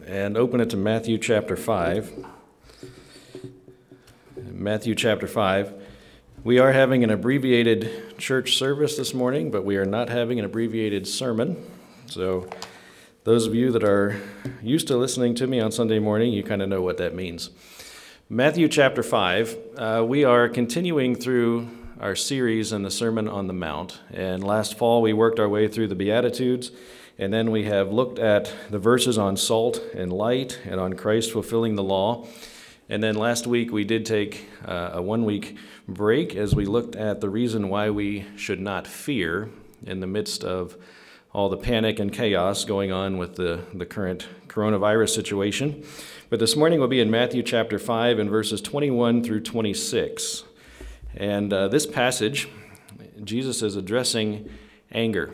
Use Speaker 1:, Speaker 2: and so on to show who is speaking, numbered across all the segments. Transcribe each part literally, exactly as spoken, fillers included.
Speaker 1: and open it to Matthew chapter five. Matthew chapter five. We are having an abbreviated church service this morning, but we are not having an abbreviated sermon. So those of you that are used to listening to me on Sunday morning, you kind of know what that means. Matthew chapter five, uh, we are continuing through our series in the Sermon on the Mount. And last fall, we worked our way through the Beatitudes, and then we have looked at the verses on salt and light and on Christ fulfilling the law. And then last week, we did take uh, a one-week break as we looked at the reason why we should not fear in the midst of all the panic and chaos going on with the, the current coronavirus situation. But this morning we'll be in Matthew chapter five and verses twenty-one through twenty-six. And uh, this passage, Jesus is addressing anger.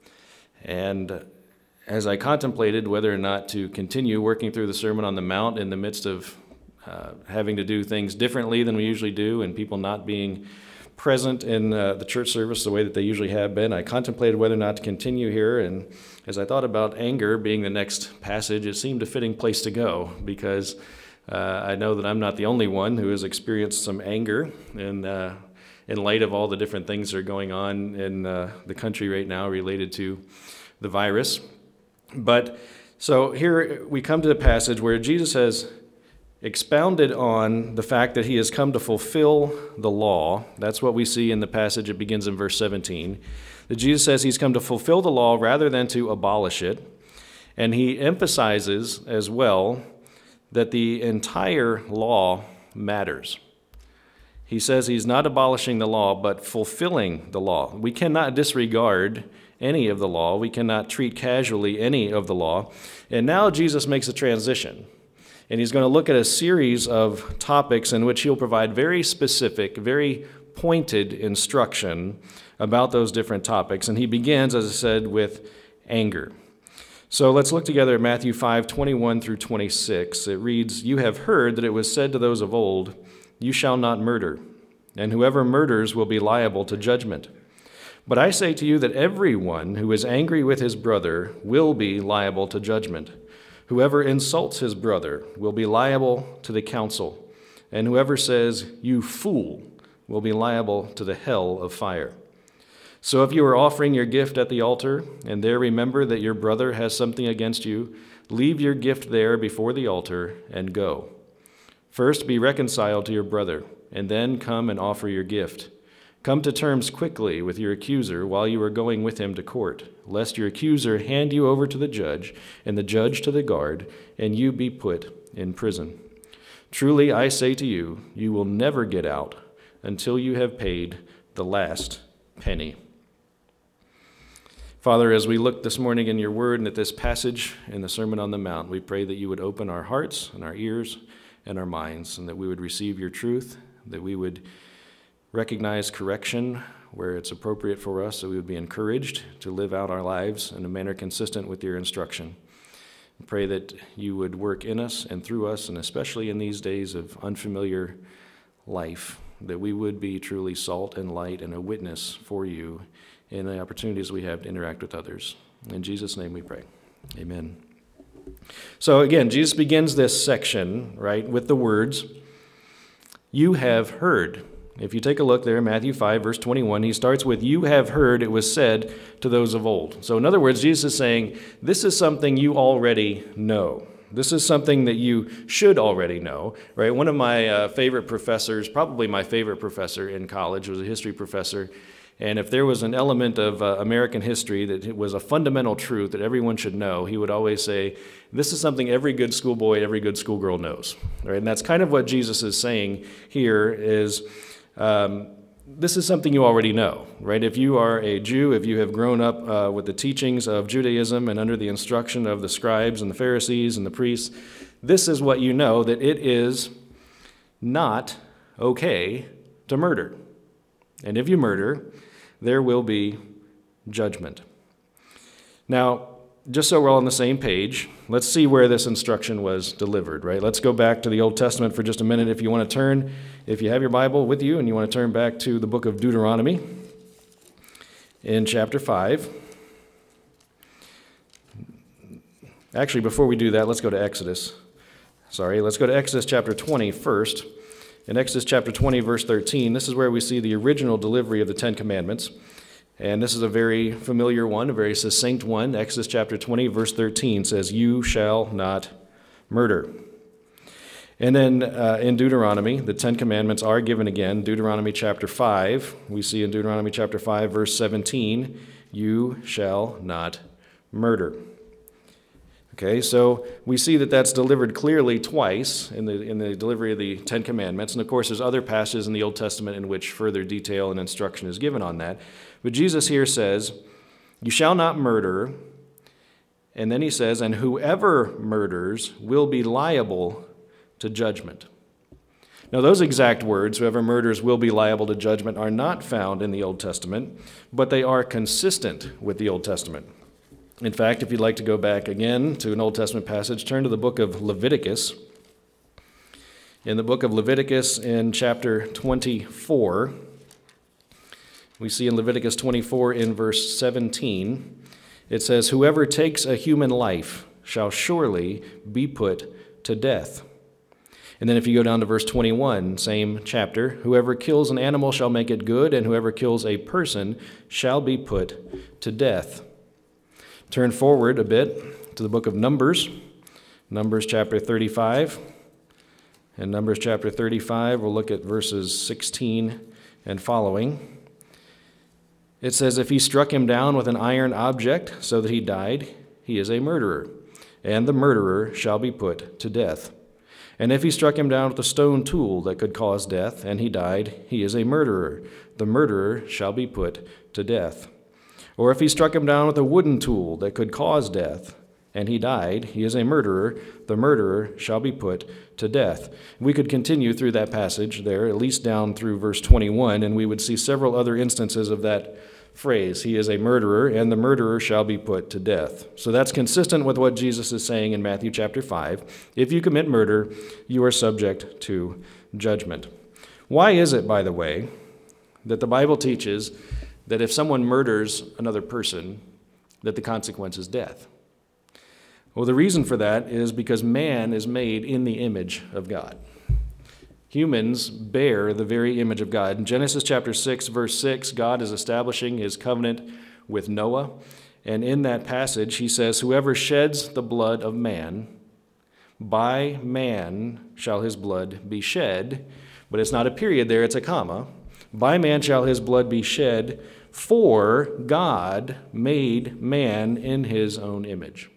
Speaker 1: And as I contemplated whether or not to continue working through the Sermon on the Mount in the midst of uh, having to do things differently than we usually do and people not being present in uh, the church service the way that they usually have been, I contemplated whether or not to continue here. And as I thought about anger being the next passage, it seemed a fitting place to go because uh, I know that I'm not the only one who has experienced some anger in, uh, in light of all the different things that are going on in uh, the country right now related to the virus. But so here we come to the passage where Jesus has expounded on the fact that he has come to fulfill the law. That's what we see in the passage. It begins in verse seventeen. That Jesus says he's come to fulfill the law rather than to abolish it. And he emphasizes as well that the entire law matters. He says he's not abolishing the law, but fulfilling the law. We cannot disregard any of the law. We cannot treat casually any of the law. And now Jesus makes a transition. And he's going to look at a series of topics in which he'll provide very specific, very pointed instruction about those different topics. And he begins, as I said, with anger. So let's look together at Matthew five, twenty-one through twenty-six. It reads, "You have heard that it was said to those of old, 'You shall not murder, and whoever murders will be liable to judgment.' But I say to you that everyone who is angry with his brother will be liable to judgment. Whoever insults his brother will be liable to the council, and whoever says, 'You fool,' will be liable to the hell of fire. So if you are offering your gift at the altar, and there remember that your brother has something against you, leave your gift there before the altar and go. First be reconciled to your brother, and then come and offer your gift. Come to terms quickly with your accuser while you are going with him to court, lest your accuser hand you over to the judge, and the judge to the guard, and you be put in prison. Truly, I say to you, you will never get out until you have paid the last penny." Father, as we look this morning in your word and at this passage in the Sermon on the Mount, we pray that you would open our hearts and our ears and our minds, and that we would receive your truth, that we would recognize correction where it's appropriate for us, so we would be encouraged to live out our lives in a manner consistent with your instruction. I pray that you would work in us and through us, and especially in these days of unfamiliar life, that we would be truly salt and light and a witness for you in the opportunities we have to interact with others. In Jesus' name we pray. Amen. So again, Jesus begins this section, right, with the words, "You have heard." If you take a look there, Matthew five, verse twenty-one, he starts with, "You have heard it was said to those of old." So in other words, Jesus is saying, this is something you already know. This is something that you should already know, right? One of my uh, favorite professors, probably my favorite professor in college, was a history professor. And if there was an element of uh, American history that it was a fundamental truth that everyone should know, he would always say, this is something every good schoolboy, every good schoolgirl knows, right? And that's kind of what Jesus is saying here is, Um, this is something you already know, right? If you are a Jew, if you have grown up uh, with the teachings of Judaism and under the instruction of the scribes and the Pharisees and the priests, this is what you know, that it is not okay to murder. And if you murder, there will be judgment. Now, just so we're all on the same page, let's see where this instruction was delivered, right? Let's go back to the Old Testament for just a minute if you want to turn. If you have your Bible with you and you want to turn back to the book of Deuteronomy in chapter five. Actually, before we do that, let's go to Exodus. Sorry, let's go to Exodus chapter twenty first. In Exodus chapter twenty, verse thirteen, this is where we see the original delivery of the Ten Commandments. And this is a very familiar one, a very succinct one. Exodus chapter twenty, verse thirteen says, "You shall not murder." And then uh, in Deuteronomy, the Ten Commandments are given again. Deuteronomy chapter five, we see in Deuteronomy chapter five, verse seventeen, "You shall not murder." Okay, so we see that that's delivered clearly twice in the in the delivery of the Ten Commandments. And of course, there's other passages in the Old Testament in which further detail and instruction is given on that. But Jesus here says, "You shall not murder." And then he says, "And whoever murders will be liable to judgment." Now, those exact words, "whoever murders will be liable to judgment," are not found in the Old Testament, but they are consistent with the Old Testament. In fact, if you'd like to go back again to an Old Testament passage, turn to the book of Leviticus. In the book of Leviticus in chapter twenty-four, we see in Leviticus twenty-four in verse seventeen, it says, "Whoever takes a human life shall surely be put to death." And then if you go down to verse twenty-one, same chapter, "Whoever kills an animal shall make it good, and whoever kills a person shall be put to death." Turn forward a bit to the book of Numbers, Numbers chapter thirty-five. In Numbers chapter thirty-five, we'll look at verses sixteen and following. It says, "If he struck him down with an iron object so that he died, he is a murderer, and the murderer shall be put to death. And if he struck him down with a stone tool that could cause death, and he died, he is a murderer. The murderer shall be put to death. Or if he struck him down with a wooden tool that could cause death, and he died, he is a murderer. The murderer shall be put to death." We could continue through that passage there, at least down through verse twenty-one, and we would see several other instances of that phrase, "He is a murderer, and the murderer shall be put to death." So that's consistent with what Jesus is saying in Matthew chapter five. If you commit murder, you are subject to judgment. Why is it, by the way, that the Bible teaches that if someone murders another person, that the consequence is death? Well, the reason for that is because man is made in the image of God. Humans bear the very image of God. In Genesis chapter six, verse six, God is establishing his covenant with Noah. And in that passage, he says, "Whoever sheds the blood of man, by man shall his blood be shed." But it's not a period there, it's a comma. "By man shall his blood be shed, for God made man in his own image."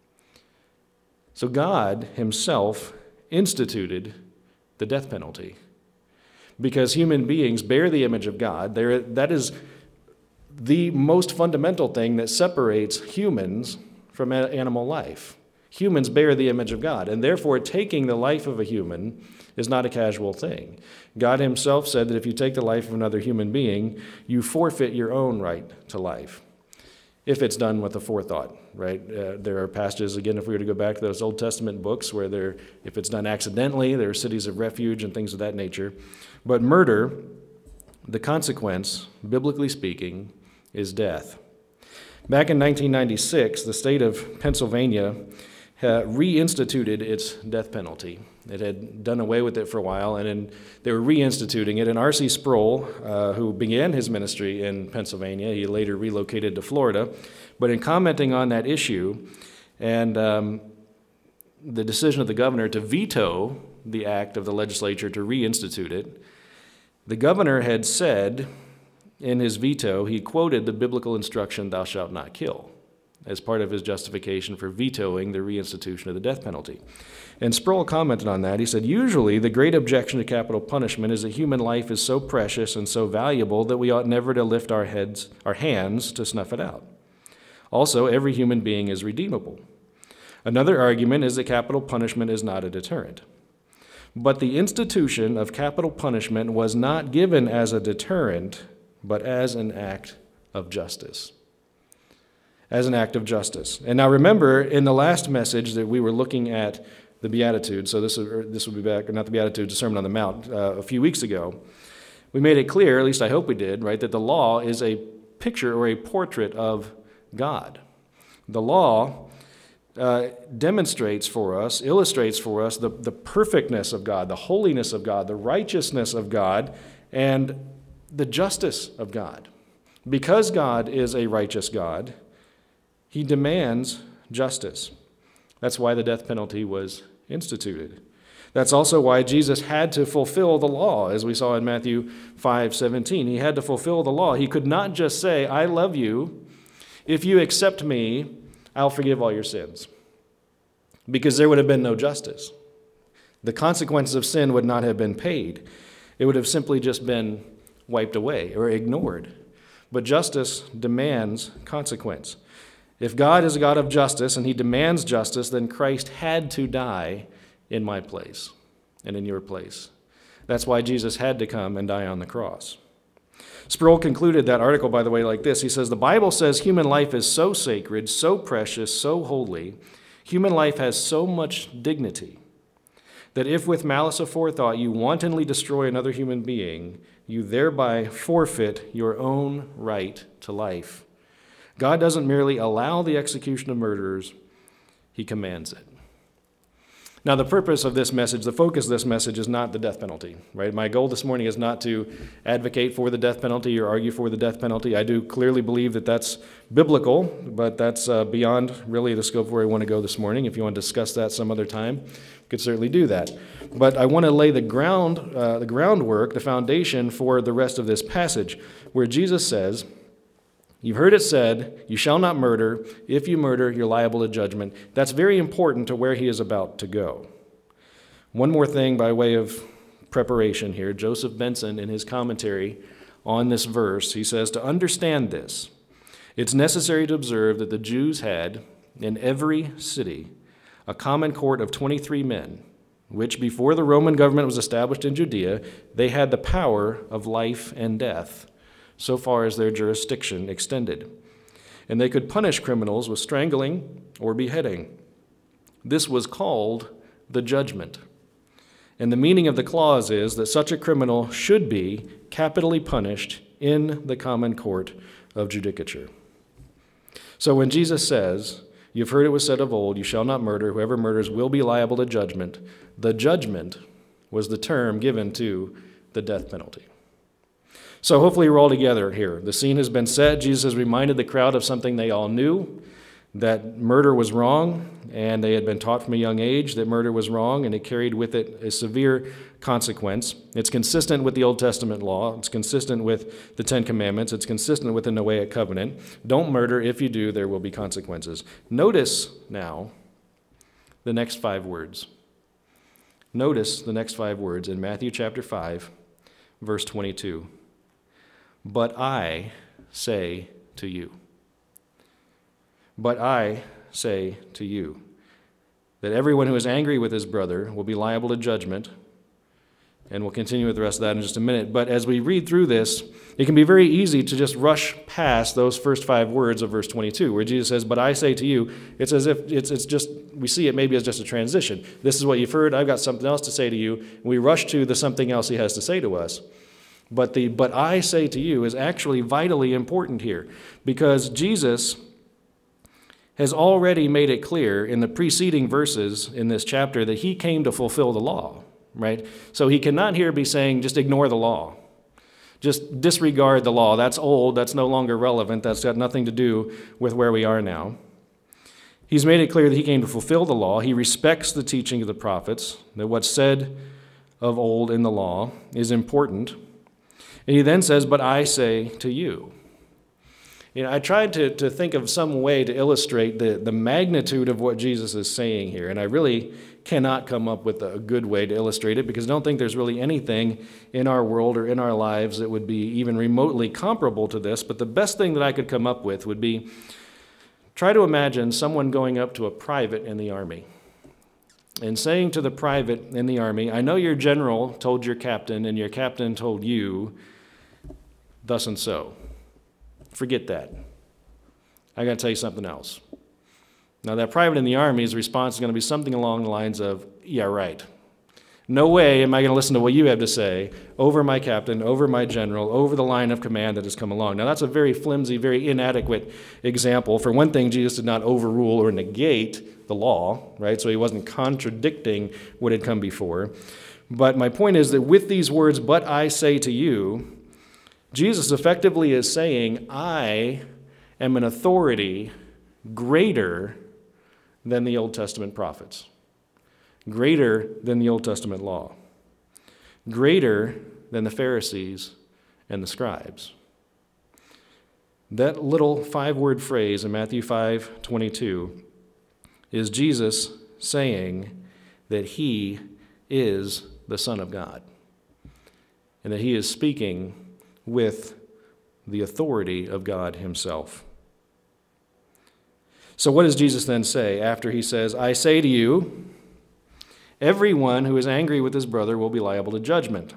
Speaker 1: So God himself instituted the death penalty. Because human beings bear the image of God, there, that is the most fundamental thing that separates humans from animal life. Humans bear the image of God, and therefore taking the life of a human is not a casual thing. God himself said that if you take the life of another human being, you forfeit your own right to life, if it's done with a forethought, right? Uh, there are passages, again, if we were to go back to those Old Testament books, where there, if it's done accidentally, there are cities of refuge and things of that nature. But murder, the consequence, biblically speaking, is death. Back in nineteen ninety-six, the state of Pennsylvania uh, reinstituted its death penalty. It had done away with it for a while, and then they were reinstituting it. And R C Sproul, uh, who began his ministry in Pennsylvania, he later relocated to Florida, but in commenting on that issue and um, the decision of the governor to veto the act of the legislature to reinstitute it, the governor had said in his veto, he quoted the biblical instruction, "Thou shalt not kill," as part of his justification for vetoing the reinstitution of the death penalty. And Sproul commented on that. He said, "Usually the great objection to capital punishment is that human life is so precious and so valuable that we ought never to lift our heads, our hands to snuff it out. Also, every human being is redeemable. Another argument is that capital punishment is not a deterrent. But the institution of capital punishment was not given as a deterrent, but as an act of justice." As an act of justice. And now remember, in the last message that we were looking at the Beatitudes, so this, this will be back, not the Beatitudes, the Sermon on the Mount, uh, a few weeks ago, we made it clear, at least I hope we did, right, that the law is a picture or a portrait of God. The law uh, demonstrates for us, illustrates for us the, the perfectness of God, the holiness of God, the righteousness of God, and the justice of God. Because God is a righteous God, he demands justice. That's why the death penalty was instituted. That's also why Jesus had to fulfill the law, as we saw in Matthew five seventeen. He had to fulfill the law. He could not just say, I love you. If you accept me, I'll forgive all your sins. Because there would have been no justice. The consequences of sin would not have been paid. It would have simply just been wiped away or ignored. But justice demands consequence. If God is a God of justice and he demands justice, then Christ had to die in my place and in your place. That's why Jesus had to come and die on the cross. Sproul concluded that article, by the way, like this. He says, the Bible says human life is so sacred, so precious, so holy. Human life has so much dignity that if with malice aforethought you wantonly destroy another human being, you thereby forfeit your own right to life. God doesn't merely allow the execution of murderers, he commands it. Now, the purpose of this message, the focus of this message is not the death penalty, right? My goal this morning is not to advocate for the death penalty or argue for the death penalty. I do clearly believe that that's biblical, but that's uh, beyond really the scope where I want to go this morning. If you want to discuss that some other time, we could certainly do that. But I want to lay the ground, uh, the groundwork, the foundation for the rest of this passage, where Jesus says, you've heard it said, you shall not murder. If you murder, you're liable to judgment. That's very important to where he is about to go. One more thing by way of preparation here. Joseph Benson, in his commentary on this verse, he says, to understand this, it's necessary to observe that the Jews had, in every city, a common court of twenty-three men, which before the Roman government was established in Judea, they had the power of life and death, so far as their jurisdiction extended. And they could punish criminals with strangling or beheading. This was called the judgment. And the meaning of the clause is that such a criminal should be capitally punished in the common court of judicature. So when Jesus says, you've heard it was said of old, you shall not murder, whoever murders will be liable to judgment, the judgment was the term given to the death penalty. So hopefully we're all together here. The scene has been set. Jesus has reminded the crowd of something they all knew, that murder was wrong, and they had been taught from a young age that murder was wrong, and it carried with it a severe consequence. It's consistent with the Old Testament law. It's consistent with the Ten Commandments. It's consistent with the Noahic covenant. Don't murder. If you do, there will be consequences. Notice now the next five words. Notice the next five words in Matthew chapter five, verse twenty-two. But I say to you. But I say to you that everyone who is angry with his brother will be liable to judgment, and we'll continue with the rest of that in just a minute. But as we read through this, it can be very easy to just rush past those first five words of verse twenty-two, where Jesus says, but I say to you. It's as if it's, it's just, we see it maybe as just a transition. This is what you've heard. I've got something else to say to you. And we rush to the something else he has to say to us. But the but I say to you is actually vitally important here, because Jesus has already made it clear in the preceding verses in this chapter that he came to fulfill the law, right? So he cannot here be saying just ignore the law. Just disregard the law. That's old. That's no longer relevant. That's got nothing to do with where we are now. He's made it clear that he came to fulfill the law. He respects the teaching of the prophets, that what's said of old in the law is important. And he then says, but I say to you. You know, I tried to, to think of some way to illustrate the, the magnitude of what Jesus is saying here, and I really cannot come up with a good way to illustrate it, because I don't think there's really anything in our world or in our lives that would be even remotely comparable to this. But the best thing that I could come up with would be, try to imagine someone going up to a private in the army and saying to the private in the army, I know your general told your captain, and your captain told you, thus and so. Forget that. I got to tell you something else. Now, that private in the Army's response is going to be something along the lines of, yeah, right. No way am I going to listen to what you have to say over my captain, over my general, over the line of command that has come along. Now, that's a very flimsy, very inadequate example. For one thing, Jesus did not overrule or negate the law, right? So he wasn't contradicting what had come before. But my point is that with these words, "but I say to you," Jesus effectively is saying, I am an authority greater than the Old Testament prophets, greater than the Old Testament law, greater than the Pharisees and the scribes. That little five-word phrase in Matthew five twenty-two is Jesus saying that he is the Son of God, and that he is speaking with the authority of God himself. So what does Jesus then say after he says, "I say to you, everyone who is angry with his brother will be liable to judgment"?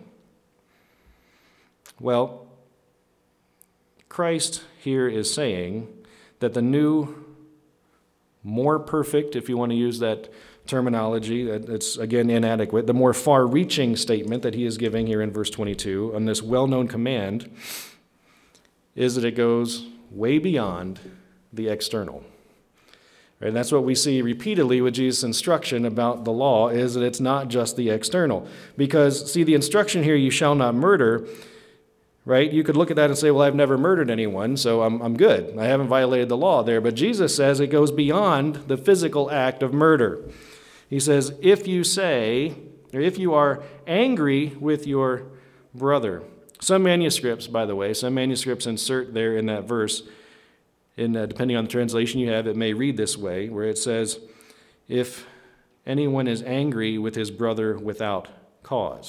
Speaker 1: Well, Christ here is saying that the new, more perfect, if you want to use that terminology, that's again inadequate, the more far-reaching statement that he is giving here in verse twenty-two on this well-known command is that it goes way beyond the external. Right? And that's what we see repeatedly with Jesus' instruction about the law, is that it's not just the external. Because, see, the instruction here, "you shall not murder," right? You could look at that and say, well, I've never murdered anyone, so I'm, I'm good. I haven't violated the law there. But Jesus says it goes beyond the physical act of murder. He says, if you say, or if you are angry with your brother. Some manuscripts, by the way, some manuscripts insert there in that verse, in, uh, depending on the translation you have, it may read this way, where it says, if anyone is angry with his brother without cause.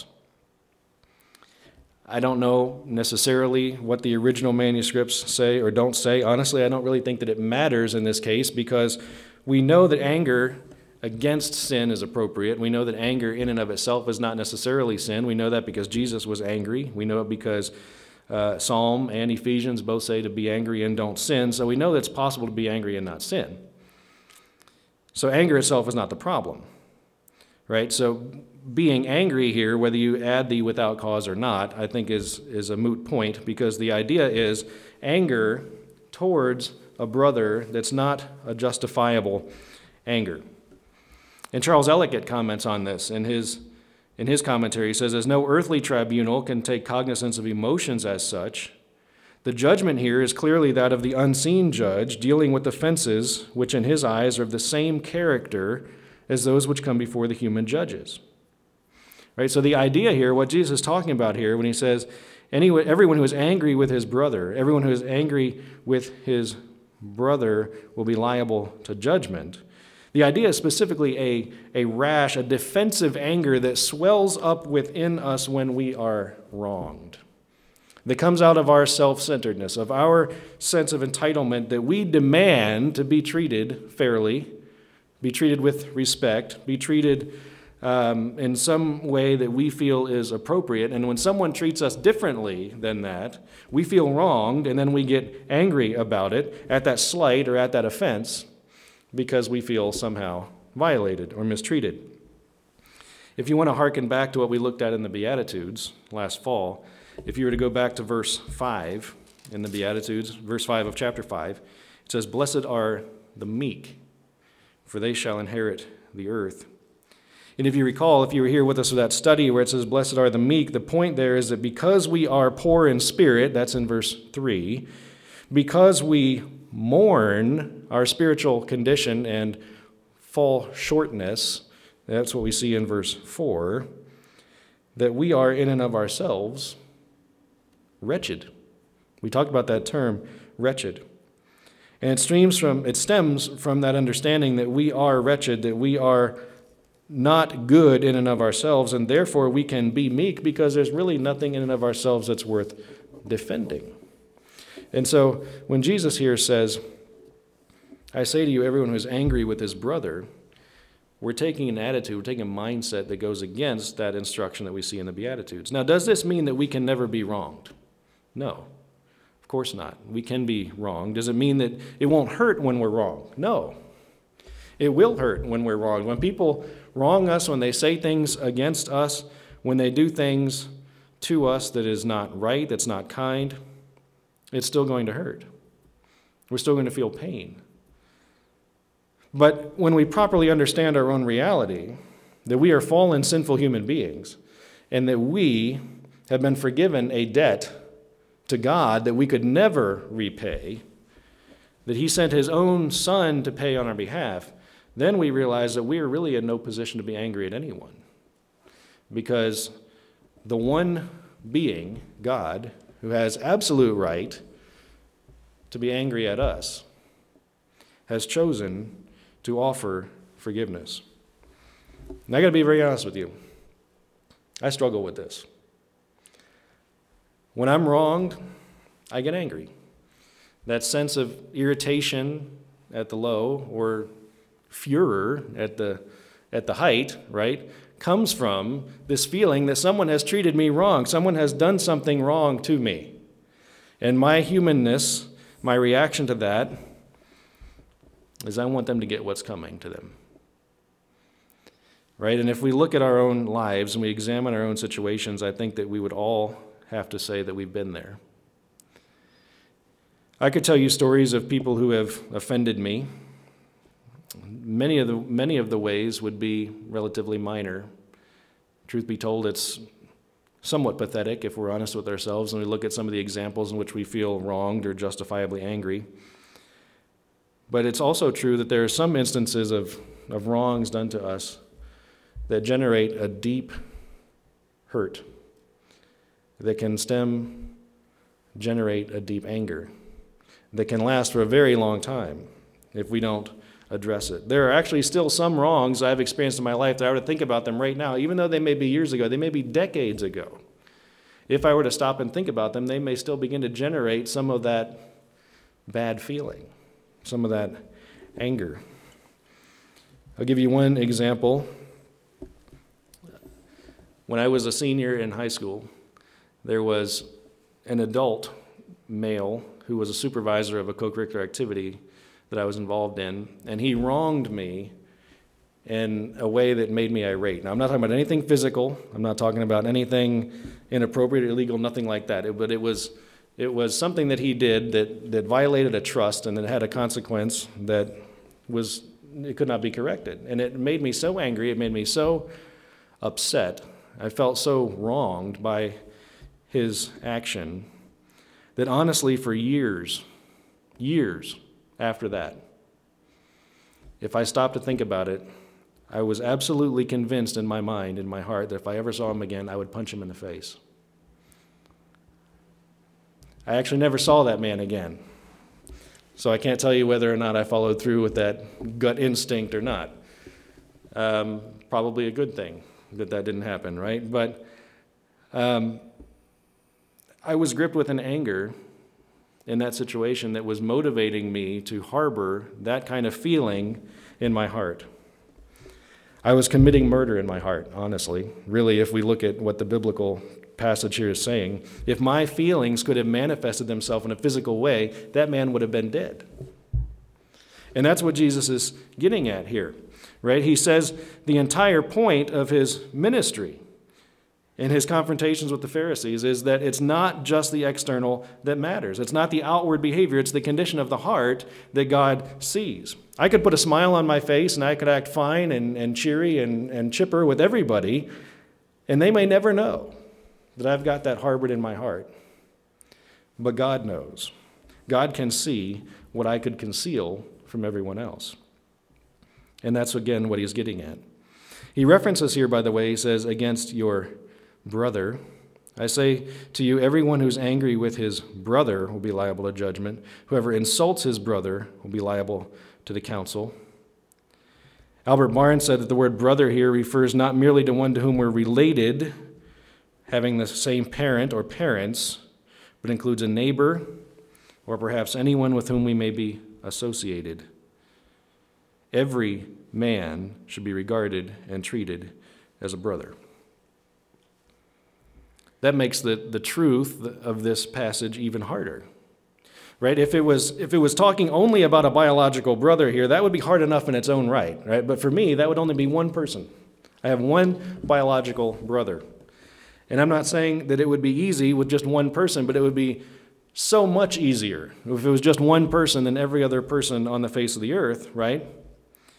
Speaker 1: I don't know necessarily what the original manuscripts say or don't say. Honestly, I don't really think that it matters in this case, because we know that anger against sin is appropriate. We know that anger in and of itself is not necessarily sin. We know that because Jesus was angry. We know it because uh, Psalm and Ephesians both say to be angry and don't sin. So we know that it's possible to be angry and not sin. So anger itself is not the problem, right? So being angry here, whether you add the without cause or not, I think is, is a moot point, because the idea is anger towards a brother that's not a justifiable anger. And Charles Ellicott comments on this in his, in his commentary. He says, as no earthly tribunal can take cognizance of emotions as such, the judgment here is clearly that of the unseen judge, dealing with offenses which in his eyes are of the same character as those which come before the human judges. Right? So the idea here, what Jesus is talking about here when he says, anyone, everyone who is angry with his brother, everyone who is angry with his brother will be liable to judgment. The idea is specifically a, a rash, a defensive anger that swells up within us when we are wronged. That comes out of our self-centeredness, of our sense of entitlement that we demand to be treated fairly, be treated with respect, be treated um, in some way that we feel is appropriate. And when someone treats us differently than that, we feel wronged, and then we get angry about it, at that slight or at that offense, because we feel somehow violated or mistreated. If you want to hearken back to what we looked at in the Beatitudes last fall, if you were to go back to verse five in the Beatitudes, verse five of chapter five, it says, blessed are the meek, for they shall inherit the earth. And if you recall, if you were here with us for that study where it says, blessed are the meek, the point there is that because we are poor in spirit, that's in verse three, because we mourn our spiritual condition and fall shortness, that's what we see in verse four, that we are in and of ourselves wretched. We talked about that term, wretched. And it streams from, it stems from that understanding that we are wretched, that we are not good in and of ourselves, and therefore we can be meek because there's really nothing in and of ourselves that's worth defending. And so when Jesus here says, I say to you, everyone who is angry with his brother, we're taking an attitude, we're taking a mindset that goes against that instruction that we see in the Beatitudes. Now, does this mean that we can never be wronged? No, of course not. We can be wronged. Does it mean that it won't hurt when we're wrong? No, it will hurt when we're wronged. When people wrong us, when they say things against us, when they do things to us that is not right, that's not kind, it's still going to hurt. We're still going to feel pain. But when we properly understand our own reality, that we are fallen, sinful human beings, and that we have been forgiven a debt to God that we could never repay, that he sent his own son to pay on our behalf, then we realize that we are really in no position to be angry at anyone. Because the one being, God, who has absolute right to be angry at us, has chosen to offer forgiveness. And I got to be very honest with you. I struggle with this. When I'm wronged, I get angry. That sense of irritation at the low, or furor at the at the height, right, comes from this feeling that someone has treated me wrong, someone has done something wrong to me. And my humanness, my reaction to that, is I want them to get what's coming to them. Right? And if we look at our own lives and we examine our own situations, I think that we would all have to say that we've been there. I could tell you stories of people who have offended me. Many of the many of the ways would be relatively minor. Truth be told, it's somewhat pathetic if we're honest with ourselves and we look at some of the examples in which we feel wronged or justifiably angry. But it's also true that there are some instances of, of wrongs done to us that generate a deep hurt, that can stem, generate a deep anger, that can last for a very long time if we don't address it. There are actually still some wrongs I've experienced in my life that I were to think about them right now, even though they may be years ago, they may be decades ago. If I were to stop and think about them, they may still begin to generate some of that bad feeling, some of that anger. I'll give you one example. When I was a senior in high school, there was an adult male who was a supervisor of a co-curricular activity that I was involved in, and he wronged me in a way that made me irate. Now, I'm not talking about anything physical. I'm not talking about anything inappropriate or illegal, nothing like that. It, but it was it was something that he did that, that violated a trust and that had a consequence that was, it could not be corrected. And it made me so angry, it made me so upset. I felt so wronged by his action that honestly for years, years after that, if I stopped to think about it, I was absolutely convinced in my mind, in my heart, that if I ever saw him again, I would punch him in the face. I actually never saw that man again. So I can't tell you whether or not I followed through with that gut instinct or not. Um, probably a good thing that that didn't happen, right? But um, I was gripped with an anger in that situation that was motivating me to harbor that kind of feeling in my heart. I was committing murder in my heart, honestly. Really, if we look at what the biblical passage here is saying, if my feelings could have manifested themselves in a physical way, that man would have been dead. And that's what Jesus is getting at here, right? He says the entire point of his ministry in his confrontations with the Pharisees is that it's not just the external that matters. It's not the outward behavior. It's the condition of the heart that God sees. I could put a smile on my face and I could act fine and, and cheery and, and chipper with everybody, and they may never know that I've got that harbored in my heart. But God knows. God can see what I could conceal from everyone else. And that's, again, what he's getting at. He references here, by the way, he says, against your brother. I say to you, everyone who's angry with his brother will be liable to judgment. Whoever insults his brother will be liable to the council. Albert Barnes said that the word brother here refers not merely to one to whom we're related, having the same parent or parents, but includes a neighbor or perhaps anyone with whom we may be associated. Every man should be regarded and treated as a brother. That makes the, the truth of this passage even harder, right? If it was if it was talking only about a biological brother here, that would be hard enough in its own right, right? But for me, that would only be one person. I have one biological brother. And I'm not saying that it would be easy with just one person, but it would be so much easier if it was just one person than every other person on the face of the earth, right?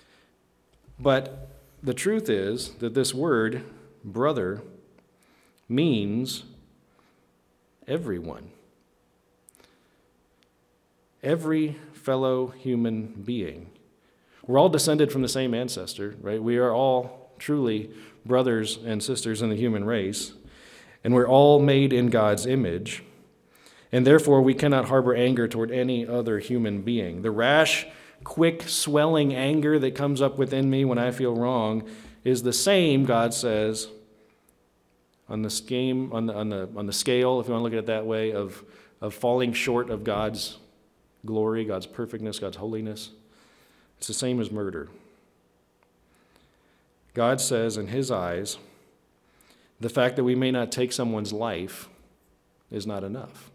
Speaker 1: But the truth is that this word, brother, means everyone. Every fellow human being. We're all descended from the same ancestor, right? We are all truly brothers and sisters in the human race, and we're all made in God's image, and therefore we cannot harbor anger toward any other human being. The rash, quick, swelling anger that comes up within me when I feel wrong is the same, God says, on the scheme, on the on the on the scale, if you want to look at it that way, of, of falling short of God's glory, God's perfectness, God's holiness. It's the same as murder. God says in his eyes, the fact that we may not take someone's life is not enough.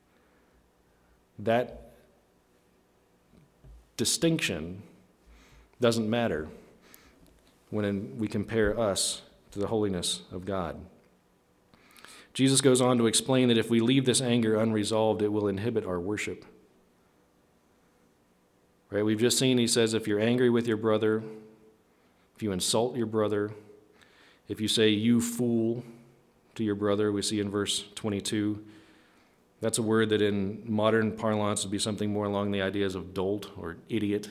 Speaker 1: That distinction doesn't matter when we compare us to the holiness of God. Jesus goes on to explain that if we leave this anger unresolved, it will inhibit our worship. Right? We've just seen, he says, if you're angry with your brother, if you insult your brother, if you say, you fool, to your brother, we see in verse twenty-two, that's a word that in modern parlance would be something more along the ideas of dolt or idiot.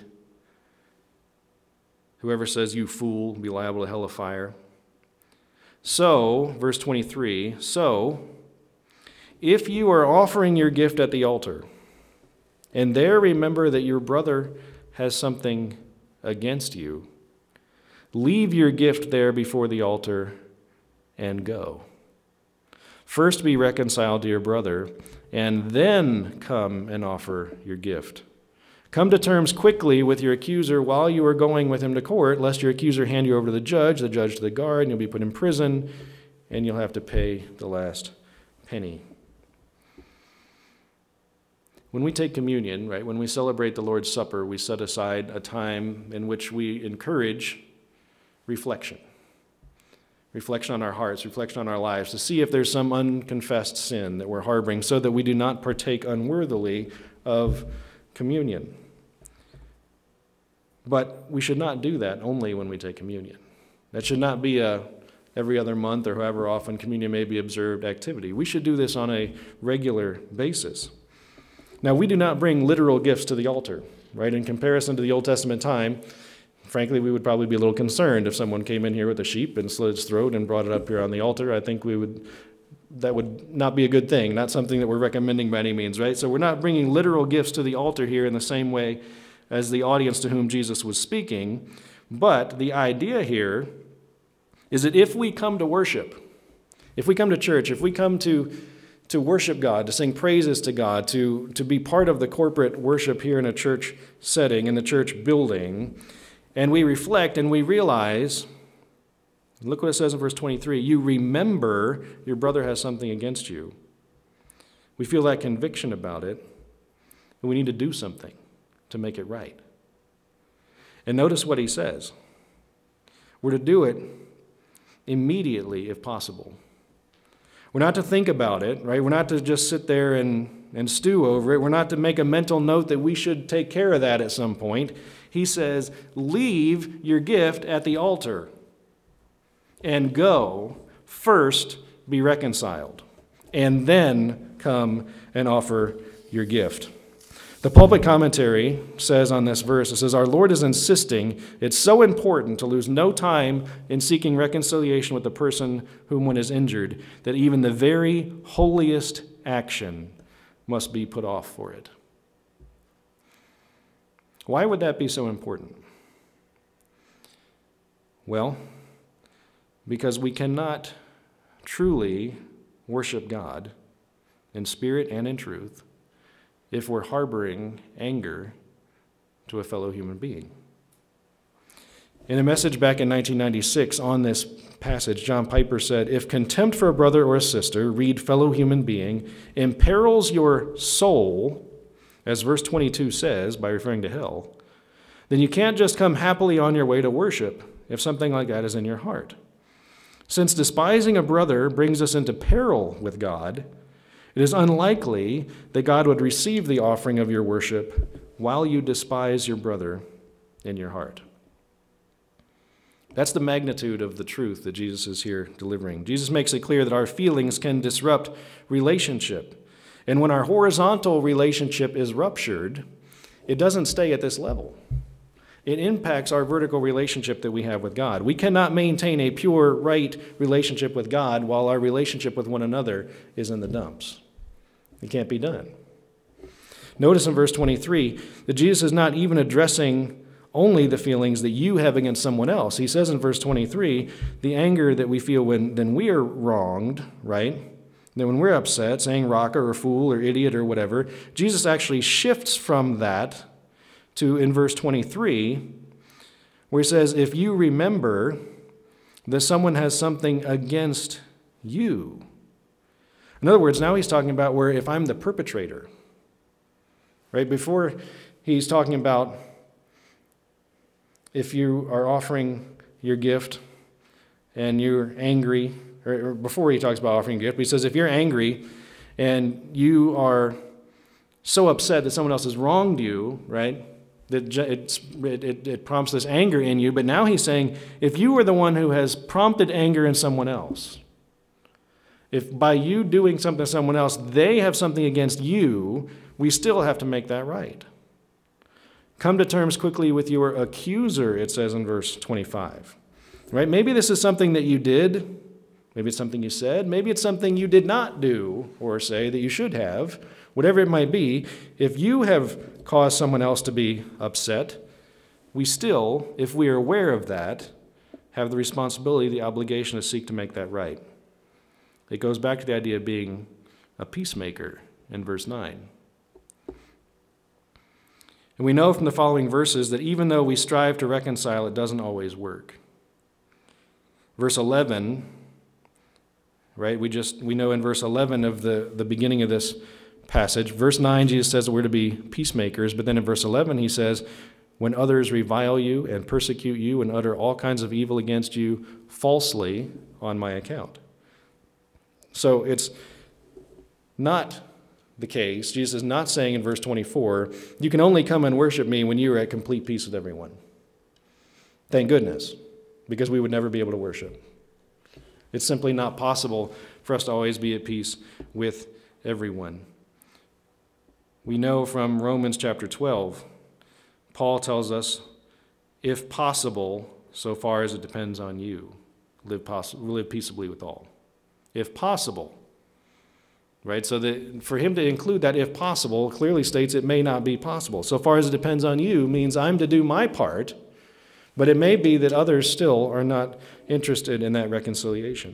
Speaker 1: Whoever says, you fool, will be liable to hell of fire. So, verse twenty-three, so, if you are offering your gift at the altar, and there remember that your brother has something against you, leave your gift there before the altar and go. First be reconciled to your brother, and then come and offer your gift. Come to terms quickly with your accuser while you are going with him to court, lest your accuser hand you over to the judge, the judge to the guard, and you'll be put in prison, and you'll have to pay the last penny. When we take communion, right, when we celebrate the Lord's Supper, we set aside a time in which we encourage reflection. Reflection on our hearts, reflection on our lives, to see if there's some unconfessed sin that we're harboring so that we do not partake unworthily of communion. But we should not do that only when we take communion. That should not be a every other month or however often communion may be observed activity. We should do this on a regular basis. Now, we do not bring literal gifts to the altar, right? In comparison to the Old Testament time, frankly, we would probably be a little concerned if someone came in here with a sheep and slit its throat and brought it up here on the altar. I think we would, that would not be a good thing, not something that we're recommending by any means, right? So we're not bringing literal gifts to the altar here in the same way as the audience to whom Jesus was speaking. But the idea here is that if we come to worship, if we come to church, if we come to to worship God, to sing praises to God, to, to be part of the corporate worship here in a church setting, in the church building, and we reflect and we realize, look what it says in verse twenty-three, you remember your brother has something against you. We feel that conviction about it, and we need to do something to make it right. And notice what he says. We're to do it immediately if possible. We're not to think about it, right? We're not to just sit there and, and stew over it. We're not to make a mental note that we should take care of that at some point. He says, leave your gift at the altar and go. First be reconciled, and then come and offer your gift. The pulpit commentary says on this verse, it says, our Lord is insisting it's so important to lose no time in seeking reconciliation with the person whom one is injured, that even the very holiest action must be put off for it. Why would that be so important? Well, because we cannot truly worship God in spirit and in truth if we're harboring anger to a fellow human being. In a message back in nineteen ninety-six on this passage, John Piper said, if contempt for a brother or a sister, read fellow human being, imperils your soul, as verse twenty-two says, by referring to hell, then you can't just come happily on your way to worship if something like that is in your heart. Since despising a brother brings us into peril with God, it is unlikely that God would receive the offering of your worship while you despise your brother in your heart. That's the magnitude of the truth that Jesus is here delivering. Jesus makes it clear that our feelings can disrupt relationship. And when our horizontal relationship is ruptured, it doesn't stay at this level. It impacts our vertical relationship that we have with God. We cannot maintain a pure, right relationship with God while our relationship with one another is in the dumps. It can't be done. Notice in verse twenty-three that Jesus is not even addressing only the feelings that you have against someone else. He says in verse twenty-three, the anger that we feel when then we are wronged, right? Then when we're upset, saying rocker or fool or idiot or whatever, Jesus actually shifts from that to in verse twenty-three, where he says, if you remember that someone has something against you. In other words, now he's talking about where if I'm the perpetrator, right? Before he's talking about if you are offering your gift and you're angry, or before he talks about offering a gift, he says if you're angry and you are so upset that someone else has wronged you, right, that it, it, it prompts this anger in you. But now he's saying if you are the one who has prompted anger in someone else, if by you doing something to someone else, they have something against you, we still have to make that right. Come to terms quickly with your accuser, it says in verse twenty-five. Right? Maybe this is something that you did. Maybe it's something you said. Maybe it's something you did not do or say that you should have. Whatever it might be, if you have caused someone else to be upset, we still, if we are aware of that, have the responsibility, the obligation to seek to make that right. It goes back to the idea of being a peacemaker in verse nine. And we know from the following verses that even though we strive to reconcile, it doesn't always work. Verse eleven, right? We just we know in verse eleven of the, the beginning of this passage. Verse nine, Jesus says that we're to be peacemakers, but then in verse eleven he says, when others revile you and persecute you and utter all kinds of evil against you falsely on my account. So it's not the case. Jesus is not saying in verse twenty-four, you can only come and worship me when you are at complete peace with everyone. Thank goodness, because we would never be able to worship. It's simply not possible for us to always be at peace with everyone. We know from Romans chapter twelve, Paul tells us, if possible, so far as it depends on you, live, poss- live peaceably with all. If possible. Right? So that for him to include that if possible clearly states it may not be possible. So far as it depends on you means I'm to do my part, but it may be that others still are not interested in that reconciliation.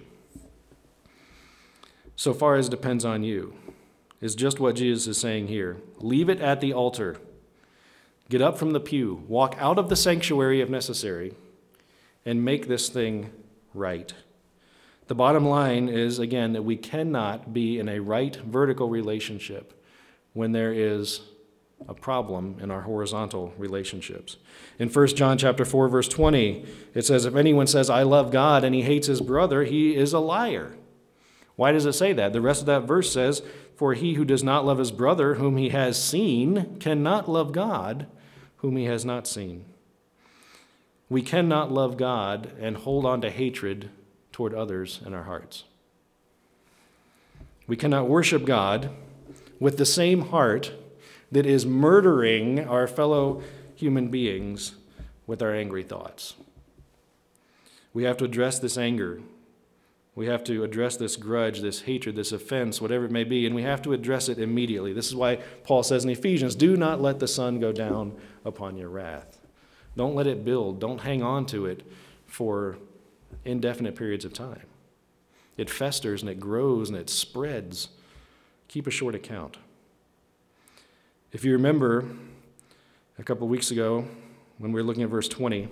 Speaker 1: So far as it depends on you is just what Jesus is saying here. Leave it at the altar. Get up from the pew. Walk out of the sanctuary if necessary and make this thing right. The bottom line is, again, that we cannot be in a right vertical relationship when there is a problem in our horizontal relationships. In First John chapter four, verse twenty, it says, if anyone says, I love God, and he hates his brother, he is a liar. Why does it say that? The rest of that verse says, for he who does not love his brother whom he has seen cannot love God whom he has not seen. We cannot love God and hold on to hatred toward others in our hearts. We cannot worship God with the same heart that is murdering our fellow human beings with our angry thoughts. We have to address this anger. We have to address this grudge, this hatred, this offense, whatever it may be, and we have to address it immediately. This is why Paul says in Ephesians, do not let the sun go down upon your wrath. Don't let it build. Don't hang on to it for indefinite periods of time. It festers and it grows and it spreads. Keep a short account. If you remember a couple of weeks ago when we were looking at verse twenty,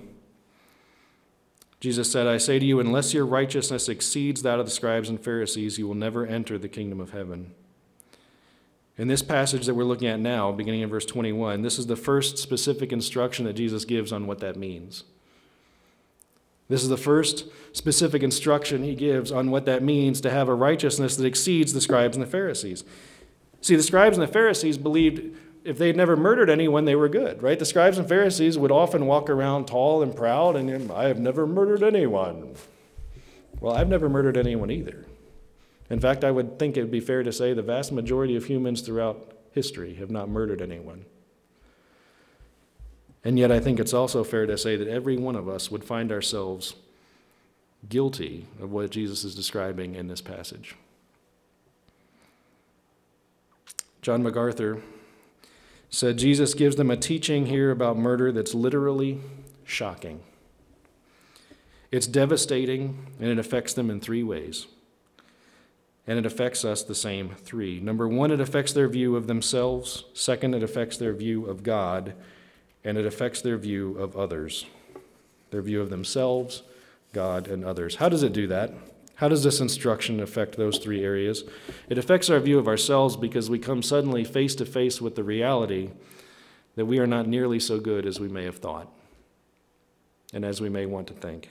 Speaker 1: Jesus said, I say to you, unless your righteousness exceeds that of the scribes and Pharisees, you will never enter the kingdom of heaven. In this passage that we're looking at now, beginning in verse twenty-one, this is the first specific instruction that Jesus gives on what that means. This is the first specific instruction he gives on what that means to have a righteousness that exceeds the scribes and the Pharisees. See, the scribes and the Pharisees believed if they'd never murdered anyone, they were good, right? The scribes and Pharisees would often walk around tall and proud and, I have never murdered anyone. Well, I've never murdered anyone either. In fact, I would think it would be fair to say the vast majority of humans throughout history have not murdered anyone. And yet I think it's also fair to say that every one of us would find ourselves guilty of what Jesus is describing in this passage. John MacArthur said Jesus gives them a teaching here about murder that's literally shocking. It's devastating, and it affects them in three ways. And it affects us the same three. Number one, it affects their view of themselves. Second, it affects their view of God. And it affects their view of others. Their view of themselves, God, and others. How does it do that? How does this instruction affect those three areas? It affects our view of ourselves because we come suddenly face to face with the reality that we are not nearly so good as we may have thought and as we may want to think.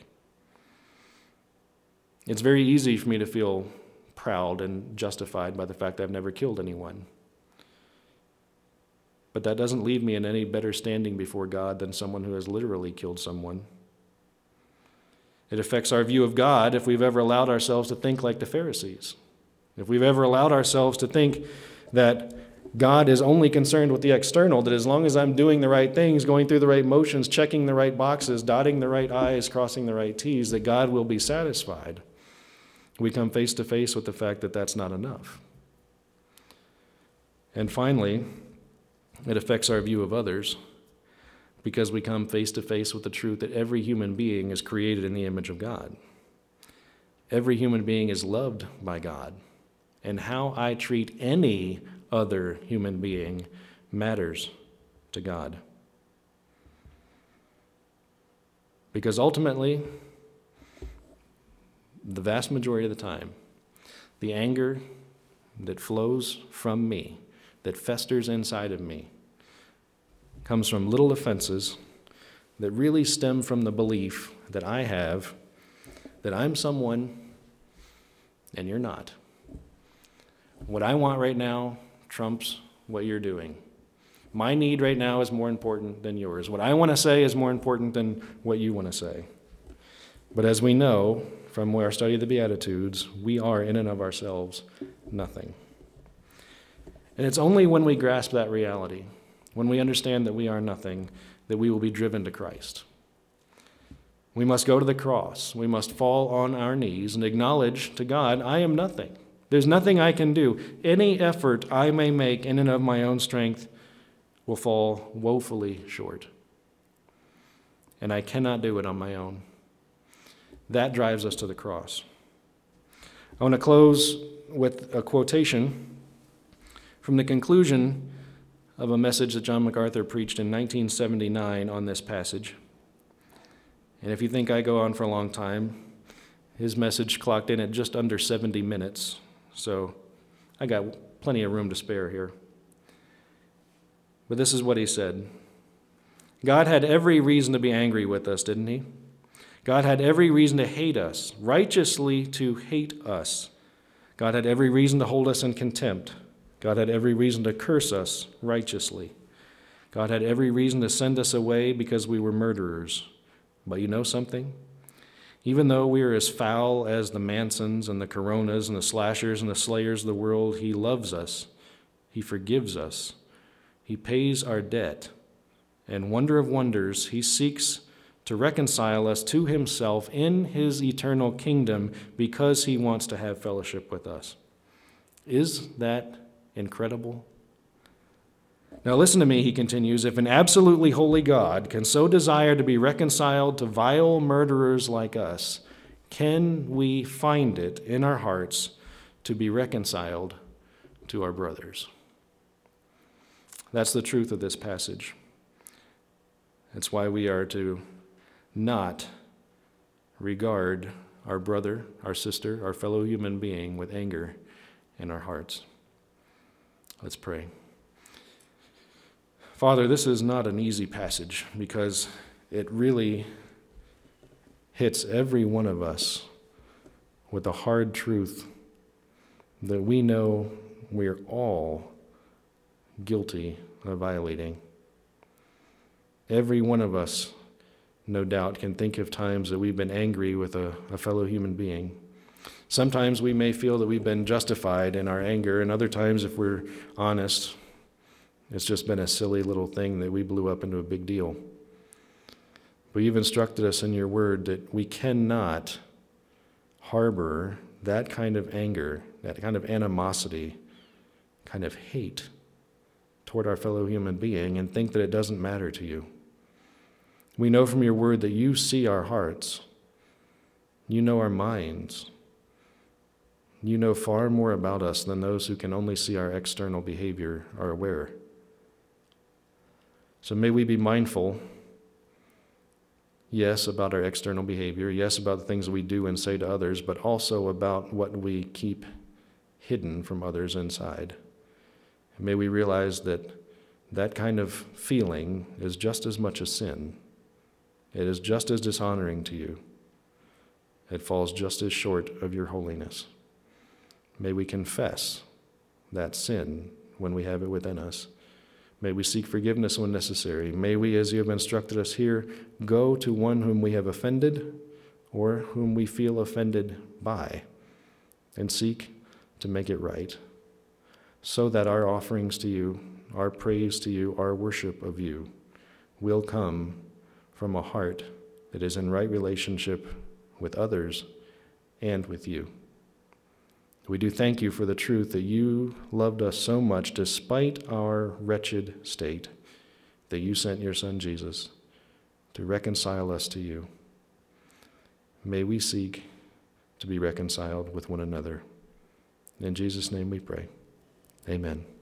Speaker 1: It's very easy for me to feel proud and justified by the fact that I've never killed anyone. But that doesn't leave me in any better standing before God than someone who has literally killed someone. It affects our view of God if we've ever allowed ourselves to think like the Pharisees. If we've ever allowed ourselves to think that God is only concerned with the external, that as long as I'm doing the right things, going through the right motions, checking the right boxes, dotting the right I's, crossing the right T's, that God will be satisfied. We come face to face with the fact that that's not enough. And finally, it affects our view of others because we come face to face with the truth that every human being is created in the image of God. Every human being is loved by God. And how I treat any other human being matters to God. Because ultimately, the vast majority of the time, the anger that flows from me, that festers inside of me, comes from little offenses that really stem from the belief that I have that I'm someone and you're not. What I want right now trumps what you're doing. My need right now is more important than yours. What I want to say is more important than what you want to say. But as we know from our study of the Beatitudes, we are in and of ourselves nothing. And it's only when we grasp that reality, when we understand that we are nothing, that we will be driven to Christ. We must go to the cross. We must fall on our knees and acknowledge to God, I am nothing. There's nothing I can do. Any effort I may make in and of my own strength will fall woefully short. And I cannot do it on my own. That drives us to the cross. I want to close with a quotation from the conclusion of a message that John MacArthur preached in nineteen seventy-nine on this passage. And if you think I go on for a long time, his message clocked in at just under seventy minutes, so I got plenty of room to spare here. But this is what he said. God had every reason to be angry with us, didn't he? God had every reason to hate us, righteously to hate us. God had every reason to hold us in contempt. God had every reason to curse us righteously. God had every reason to send us away because we were murderers. But you know something? Even though we are as foul as the Mansons and the Coronas and the Slashers and the Slayers of the world, he loves us. He forgives us. He pays our debt. And wonder of wonders, he seeks to reconcile us to himself in his eternal kingdom because he wants to have fellowship with us. Is that incredible? Now listen to me, he continues. If an absolutely holy God can so desire to be reconciled to vile murderers like us, can we find it in our hearts to be reconciled to our brothers? That's the truth of this passage. That's why we are to not regard our brother, our sister, our fellow human being with anger in our hearts. Let's pray. Father, this is not an easy passage because it really hits every one of us with the hard truth that we know we're all guilty of violating. Every one of us, no doubt, can think of times that we've been angry with a, a fellow human being. Sometimes we may feel that we've been justified in our anger, and other times, if we're honest, it's just been a silly little thing that we blew up into a big deal. But you've instructed us in your word that we cannot harbor that kind of anger, that kind of animosity, kind of hate toward our fellow human being and think that it doesn't matter to you. We know from your word that you see our hearts. You know our minds. You know far more about us than those who can only see our external behavior are aware. So may we be mindful, yes, about our external behavior, yes, about the things we do and say to others, but also about what we keep hidden from others inside. And may we realize that that kind of feeling is just as much a sin. It is just as dishonoring to you. It falls just as short of your holiness. May we confess that sin when we have it within us. May we seek forgiveness when necessary. May we, as you have instructed us here, go to one whom we have offended or whom we feel offended by and seek to make it right, so that our offerings to you, our praise to you, our worship of you will come from a heart that is in right relationship with others and with you. We do thank you for the truth that you loved us so much despite our wretched state, that you sent your Son Jesus to reconcile us to you. May we seek to be reconciled with one another. In Jesus' name we pray. Amen.